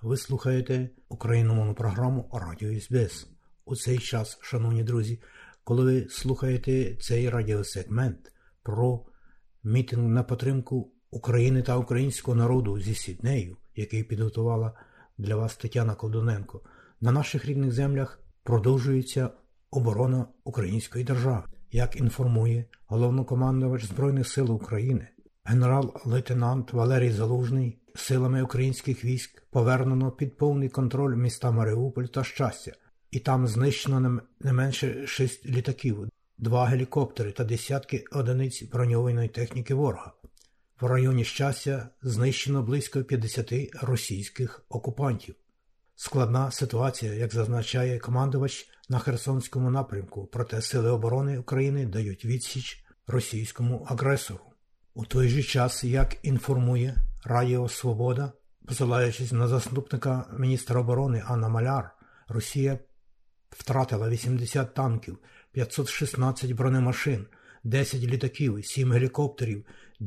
Ви слухаєте україномовну програму Радіо СБС. У цей час, шановні друзі, коли ви слухаєте цей радіосегмент про мітинг на підтримку України та українського народу зі Сіднею, який підготувала для вас Тетяна Ковдуненко, на наших рідних землях продовжується оборона української держави. Як інформує головнокомандувач Збройних сил України, генерал-лейтенант Валерій Залужний, силами українських військ повернено під повний контроль міста Маріуполь та Щастя, і там знищено не менше 6 літаків, 2 гелікоптери та десятки одиниць броньованої техніки ворога. В районі Щастя знищено близько 50 російських окупантів. Складна ситуація, як зазначає командувач на Херсонському напрямку, проте Сили оборони України дають відсіч російському агресору. У той же час, як інформує Радіо Свобода, посилаючись на заступника міністра оборони Анна Маляр, Росія втратила 80 танків, 516 бронемашин, 10 літаків, 7 гелікоптерів,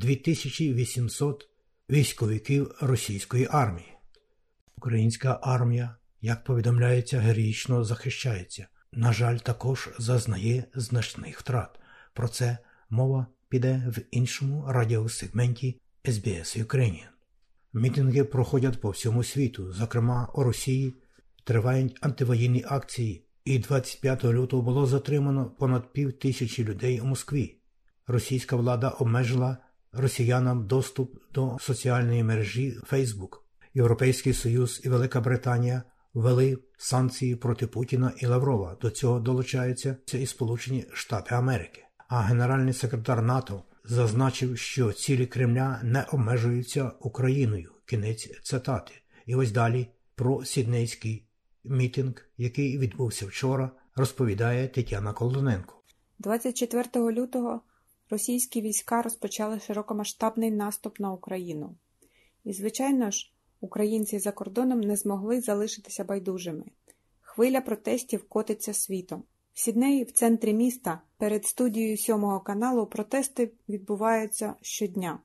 2800 військовиків російської армії. Українська армія, як повідомляється, героїчно захищається. На жаль, також зазнає значних втрат. Про це мова піде в іншому радіосегменті SBS Ukrainian. Мітинги проходять по всьому світу, зокрема у Росії тривають антивоєнні акції, і 25 лютого було затримано понад 5000 людей у Москві. Російська влада обмежила росіянам доступ до соціальної мережі Facebook. Європейський Союз і Велика Британія ввели санкції проти Путіна і Лаврова. До цього долучаються і Сполучені Штати Америки. А генеральний секретар НАТО зазначив, що цілі Кремля не обмежуються Україною. Кінець цитати. І ось далі про сіднейський мітинг, який відбувся вчора, розповідає Тетяна Ковдуненко. 24 лютого російські війська розпочали широкомасштабний наступ на Україну. І, звичайно ж, українці за кордоном не змогли залишитися байдужими. Хвиля протестів котиться світом. В Сіднеї, в центрі міста, перед студією 7-го каналу протести відбуваються щодня.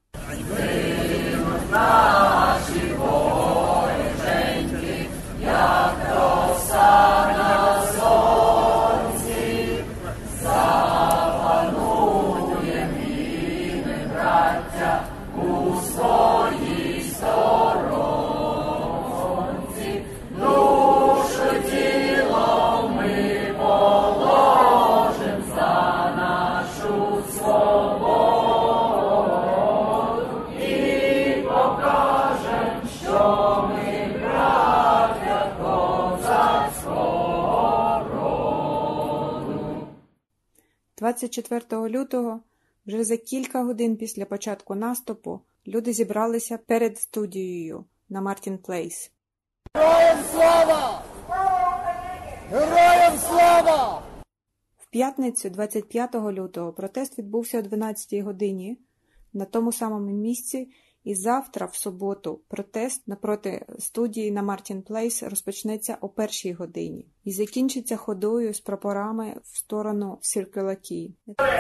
– 24 лютого, вже за кілька годин після початку наступу, люди зібралися перед студією на Мартін Плейс. Героям слава! Героям слава! В п'ятницю, 25 лютого, протест відбувся о 12 годині на тому самому місці, і завтра, в суботу, протест напроти студії на Мартін Плейс розпочнеться о 1 годині і закінчиться ходою з прапорами в сторону Circular Quay.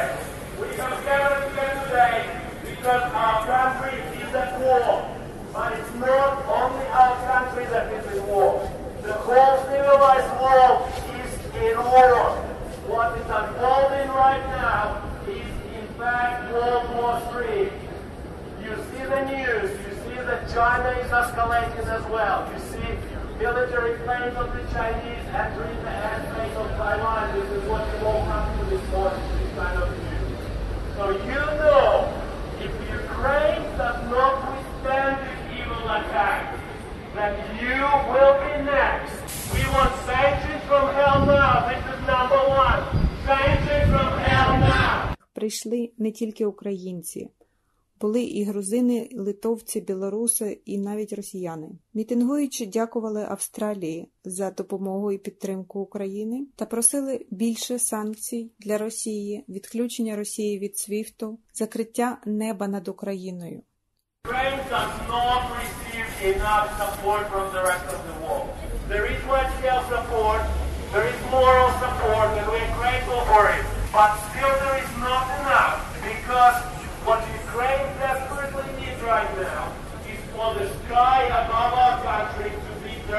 You see the news, you see that China is escalating as well. You see military planes of the Chinese entering the airspace of Taiwan. This is what you woke up to this morning, this kind of news. So you know, if Ukraine does not withstand this evil attack, then you will be next. We want sanctions from hell now. This is number one. Sanctions from hell now. Прийшли не тільки українці. Були і грузини, і литовці, білоруси, і навіть росіяни. Мітингуючи дякували Австралії за допомогу і підтримку України та просили більше санкцій для Росії, відключення Росії від СВІФТу, закриття неба над Україною. Ukraine does not receive enough support from the rest of the world. There is large-scale support, there is moral support, and we're grateful for it. But still there is not enough, because what Ukraine desperately needs right now is for the sky above our country to be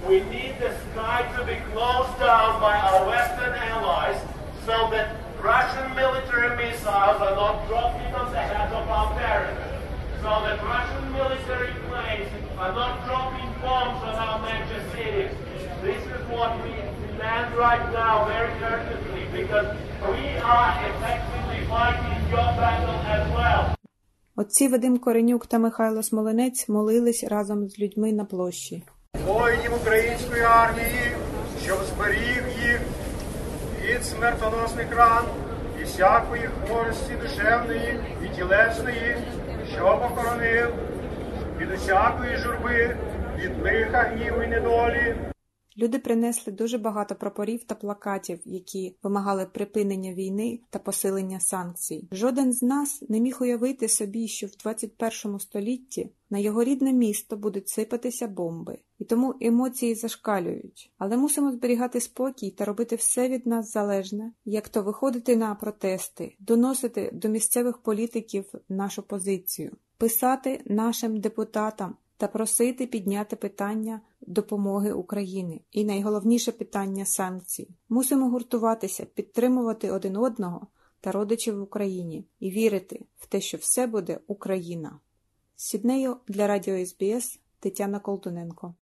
We need the sky to be closed down by our Western allies so that Russian military missiles are not dropping on the heads of our parents. So that Russian military planes are not dropping bombs on our major cities. This is what we demand right now very urgently because we are effectively fighting your battle as well. Отці Вадим Коренюк та Михайло Смолинець молились разом з людьми на площі. Воїнів української армії, щоб зберіг їх від смертоносних ран і всякої хворості душевної і тілесної, щоб охоронив від усякої журби, від лиха, гніву і недолі. Люди принесли дуже багато прапорів та плакатів, які вимагали припинення війни та посилення санкцій. Жоден з нас не міг уявити собі, що в 21 столітті на його рідне місто будуть сипатися бомби. І тому емоції зашкалюють. Але мусимо зберігати спокій та робити все від нас залежне, як то виходити на протести, доносити до місцевих політиків нашу позицію, писати нашим депутатам та просити підняти питання допомоги Україні і найголовніше питання санкцій. Мусимо гуртуватися, підтримувати один одного та родичів в Україні і вірити в те, що все буде Україна. З Сіднею для Радіо СБС Тетяна Колтуненко.